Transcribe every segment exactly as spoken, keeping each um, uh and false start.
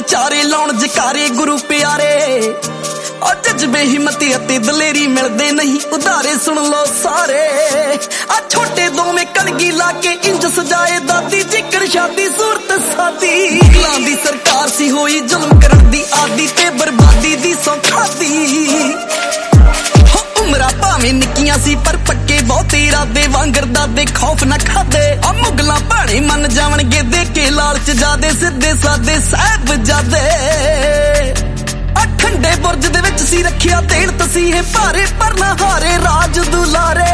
ਚਾਰੇ ਲਾਉਣ ਜਕਾਰੇ ਗੁਰੂ ਪਿਆਰੇ। ਆ ਜਜ਼ਬੇ ਹਿੰਮਤੀ ਅਤੇ ਦਲੇਰੀ ਮਿਲਦੇ ਨਹੀਂ ਉਧਾਰੇ ਸੁਣ ਲੋ ਸਾਰੇ। ਆ ਛੋਟੇ ਦੋਵੇਂ ਕਲਗੀ ਲਾ ਕੇ ਇੰਜ ਸਜਾਏ ਦਾਦੀ ਜਿਕਰ ਸ਼ਾਦੀ ਸੂਰਤ ਸਾਦੀ। ਮੁਗਲਾਂ ਦੀ ਸਰਕਾਰ ਸੀ ਹੋਈ ਜ਼ੁਲਮ ਕਰਨ ਦੀ ਆਦੀ ਤੇ ਬਰਬਾਦੀ ਦੀ ਸੌਖਾਦੀ। ਉਮਰਾਂ ਭਾਵੇਂ ਨਿੱਕੀਆਂ ਸੀ ਪਰ ਪੱਕੇ ਬਹੁਤੇ ਇਰਾਦੇ ਵਾਂਗਰ ਦਾਦੇ ਖੌਫ ਨਾ ਖਾਦੇ। ਆ ਮੁਗਲਾਂ ਭਾਣੇ ਮੰਨ ਜਾਵਣਗੇ ਦੇ ਕੇ ਲਾਲਚ ਜਾਦੇ ਸਿੱਧੇ ਸਾਦੇ ਸਾਹਿਬਜ਼ਾਦੇ। ਆ ਠੰਡੇ ਬੁਰਜ ਦੇ ਵਿੱਚ ਸੀ ਰੱਖਿਆ ਦੇਣ ਤਸੀਹੇ ਭਾਰੇ ਪਰ ਨਾ ਹਾਰੇ ਰਾਜ ਦੁਲਾਰੇ।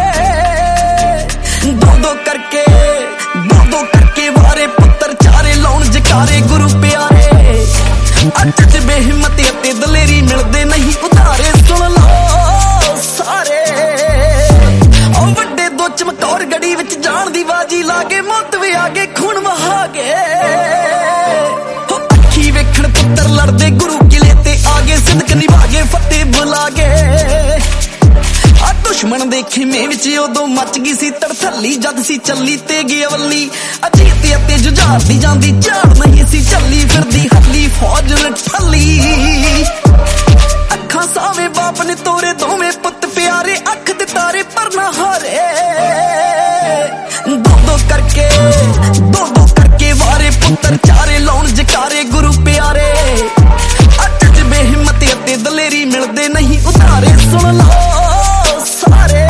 ਦੋ ਦੋ ਕਰਕੇ ਦੋ ਦੋ ਕਰਕੇ ਵਾਰੇ ਪੁੱਤਰ ਚਾਰੇ ਲਾਉਣ ਜਕਾਰੇ ਗੁਰੂ ਪਿਆਰੇ। ਆ ਜਜ਼ਬੇ ਹਿੰਮਤ ਅਤੇ ਦਲੇਰੀ ਮਿਲਦੇ ਨਹੀਂ ਉਧਾਰੇ ਸੁਣ ਲਓ ਸਾਰੇ। ਉਹ ਵੱਡੇ ਦੋ ਚਮਕੌਰ ਗੜੀ ਵਿੱਚ ਜਾਣ ਦੀ ਬਾਜੀ ਲਾ ਕੇ ਮੌਤ ਵੀ ਆ ਗਏ ਖੂਨ ਵਹਾ ਗਏ। ਅੱਖੀ ਵੇਖਣ ਪੁੱਤਰ ਲੜਦੇ ਗੁਰੂ ਕਿਲੇ ਤੇ ਆ ਗਏ ਸਿਦਕ ਨਿਭਾ ਗਏ ਫਤਿਹ ਬੁਲਾ ਗਏ। ਆ ਦੁਸ਼ਮਣ ਦੇ ਖੇਮੇ ਵਿੱਚ ਉਦੋਂ ਮੱਚ ਗਈ ਸੀ ਤੜਥੱਲੀ ਜਦ ਸੀ ਚੱਲੀ ਤੇ ਗਿਆਵੱਲੀ। ਅਜੀਤ ਅਤੇ ਜੁਝਾਰ ਦੀ ਜਾਂਦੀ ਝਾੜ ਨਹੀਂ ਸੀ ਚੱਲੀ ਫਿਰਦੀ ਹੱਲੀ ਫੌਜ ਠੱਲੀ। ਅੱਖਾਂ ਸਾਵੇਂ ਬਾਪ ਨੇ ਤੋਰੇ ਦੋਵੇਂ ਪੁੱਤ ਪਿਆਰੇ ਅੱਖ ਦੇ ਤਾਰੇ ਪਰ ਨਾ ਹਾਰੇ। ਦੋ ਦੋ ਕਰਕੇ ਦੋ ਦੋ ਕਰਕੇ ਵਾਰੇ ਪੁੱਤਰ ਚਾਰੇ ਲਾਉਣ ਜਕਾਰੇ ਗੁਰੂ ਪਿਆਰੇ। ਅੱਜ ਜਜ਼ਬੇ ਹਿੰਮਤ ਅਤੇ ਦਲੇਰੀ ਮਿਲਦੇ ਨਹੀਂ ਉਧਾਰੇ ਸੁਣ ਲਓ ਸਾਰੇ।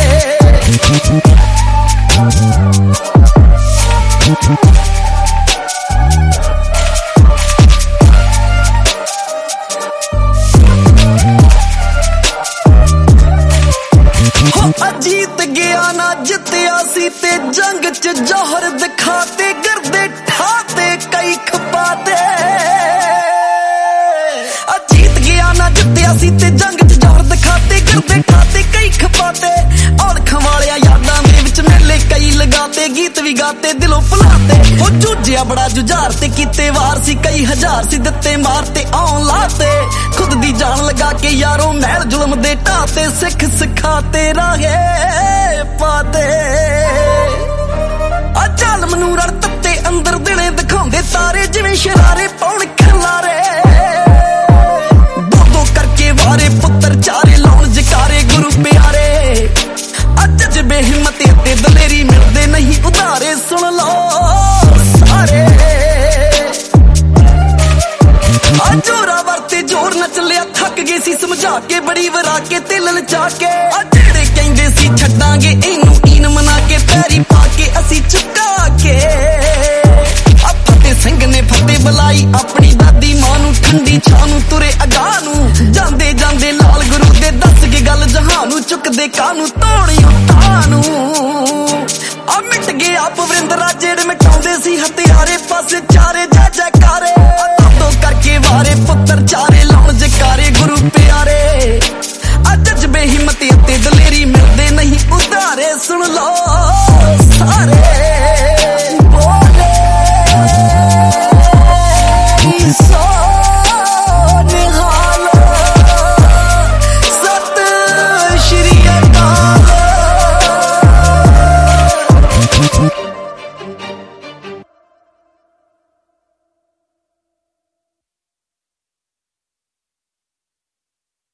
ਅਜੀਤ ਗਿਆ ਨਾ ਜਿੱਤਿਆ ਸੀ ਤੇ ਜੰਗ ਚ ਜੌਹਰ ਦਿਖਾਤੇ ਗਰਦੇ ਠਾਤੇ ਕਈ ਖਪਾਤੇ। ਅਜੀਤ ਗਿਆ ਨਾ ਜਿੱਤਿਆ ਸੀ ਤੇ ਜੰਗ ਚ ਜੌਹਰ ਦਿਖਾਤੇ ਗਰਦੇ ਠਾਤੇ ਕਈ ਖਪਾਤੇ। ਔਲਖਾਂ ਵਾਲਿਆ ਯਾਦਾਂ ਦੇ ਵਿੱਚ ਮੇਲੇ ਕਈ ਲਗਾਤੇ ਗੀਤ ਵੀ ਗਾਤੇ ਦਿਲੋਂ ਭੁਲਾਤੇ। ਉਹ ਜੂਝਿਆ ਬੜਾ ਜੁਝਾਰ ਤੇ ਕੀਤੇ ਵਾਰ ਸੀ ਕਈ ਹਜ਼ਾਰ ਸੀ ਦਿੱਤੇ ਮਾਰ ਤੇ ਆਉਣ ਲਾਤੇ। ਖੁਦ ਦੀ ਜਾਨ ਲਗਾ ਕੇ ਯਾਰੋਂ ਮਹਿਲ ਜ਼ੁਲਮ ਦੇ ਢਾਤੇ ਸਿੱਖ ਸਿਖਾਤੇ ਰਾਹੇ ਪਾਤੇ। ਆ ਜ਼ਾਲਮ ਨੂੰ ਰੜ ਤੱਤੇ ਅੰਦਰ ਦਿਨੇ ਦਿਖਾਉਂਦੇ ਤਾਰੇ ਜਿਵੇਂ ਸ਼ਰਾਰੇ ਪਾਉਣ ਖਲਾਰੇ। ਦੋ ਦੋ ਕਰਕੇ ਵਾਰੇ ਪੁੱਤਰ ਚਾਰੇ ਲਾਉਣ ਜਕਾਰੇ ਗੁਰੂ ਪਿਆਰੇ। ਆ ਜਜ਼ਬੇ ਹਿੰਮਤ ਅਤੇ ਦਲੇਰੀ ਮਿਲਦੇ ਨਹੀਂ ਉਧਾਰੇ ਸੁਣ ਲਓ ਸਾਰੇ। ਆ ਜੋਰਾ ਵਰਤੇ ਜੋਰ ਨਾ ਚੱਲਿਆ ਥੱਕ ਗਏ ਸੀ ਸਮਝਾ ਕੇ ਬੜੀ ਵਰਾ ਕੇ ਤੇ ਲਲਚਾ ਕੇ। ਆ ਜਿਹੜੇ ਕਹਿੰਦੇ ਸੀ ਛੱਡਾਂਗੇ ਇਹਨੂੰ ਈਨ ਮਨਾ ਕੇ ਪੈਰੀ ਪਾ ਕੇ ਅਸੀਂ ਚੁਕਾ ਕੇ। ਆ ਫਤਿਹ ਸਿੰਘ ਨੇ ਫਤਿਹ ਬੁਲਾਈ ਆਪਣੀ ਦਾਦੀ ਮਾਂ ਨੂੰ ਠੰਡੀ ਛਾਂ ਨੂੰ ਤੁਰੇ ਅਗਾਹ ਨੂੰ। ਜਾਂਦੇ ਜਾਂਦੇ ਲਾਲ ਗੁਰੂ ਦੇ ਦੱਸ ਕੇ ਗੱਲ ਜਹਾਨ ਨੂੰ ਚੁੱਕਦੇ ਕਾਹਨੂੰ ਤੋੜੀ ਉਤਾਂ ਨੂੰ। ਆ ਮਿਟ ਗਏ ਆਪ ਵਰਿੰਦਰਾ ਜਿਹੜੇ ਮਿਟਾਉਂਦੇ ਸੀ ਹਥਿਆਰੇ ਪਾਸੇ ਚਾਰੇ ਜੈ ਜੈਕਾਰੇ। ਦੋ ਕਰਕੇ ਵਾਰੇ ਪੁੱਤਰ ਚਾਰੇ ਲਾਉਣ ਜਕਾਰੇ ਗੁਰੂ ਪਿਆਰੇ। ਆ ਜਜ਼ਬੇ ਹਿੰਮਤ ਅਤੇ ਦਲੇਰੀ ਮਿਲਦੇ ਨਹੀਂ ਉਧਾਰੇ ਸੁਣ ਲਓ ਸਾਰੇ। ਬੋਲੇ ਸੋ